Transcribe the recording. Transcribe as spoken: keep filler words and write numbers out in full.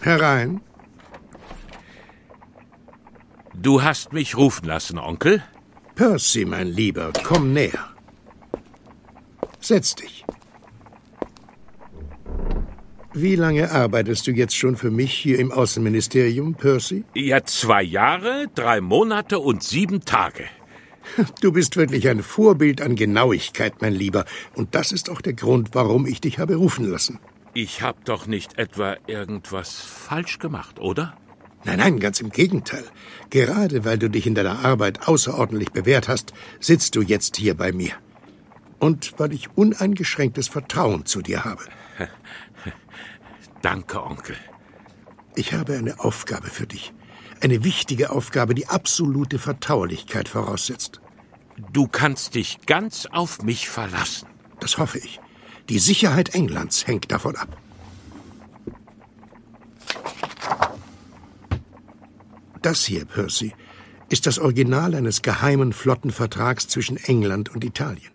Herein. Du hast mich rufen lassen, Onkel? Percy, mein Lieber, komm näher. Setz dich. Wie lange arbeitest du jetzt schon für mich hier im Außenministerium, Percy? Ja, zwei Jahre, drei Monate und sieben Tage. Du bist wirklich ein Vorbild an Genauigkeit, mein Lieber. Und das ist auch der Grund, warum ich dich habe rufen lassen. Ich habe doch nicht etwa irgendwas falsch gemacht, oder? Nein, nein, ganz im Gegenteil. Gerade weil du dich in deiner Arbeit außerordentlich bewährt hast, sitzt du jetzt hier bei mir. Und weil ich uneingeschränktes Vertrauen zu dir habe. Danke, Onkel. Ich habe eine Aufgabe für dich. Eine wichtige Aufgabe, die absolute Vertraulichkeit voraussetzt. Du kannst dich ganz auf mich verlassen. Das hoffe ich. Die Sicherheit Englands hängt davon ab. Das hier, Percy, ist das Original eines geheimen Flottenvertrags zwischen England und Italien.